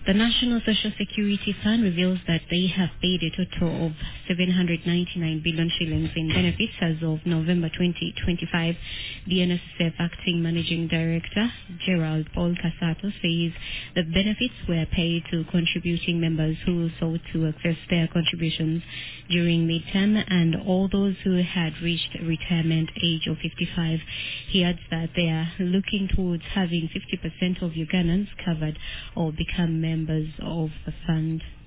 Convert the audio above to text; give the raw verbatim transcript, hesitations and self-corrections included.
The National Social Security Fund reveals that they have paid a total of seven hundred ninety-nine billion shillings in benefits as of November twenty twenty-five. The N S S F Acting Managing Director, Gerald Paul Casato, says the benefits were paid to contributing members who sought to access their contributions during midterm and all those who had reached retirement age of fifty-five. He adds that they are looking towards having fifty percent of Ugandans covered or become members of the fund.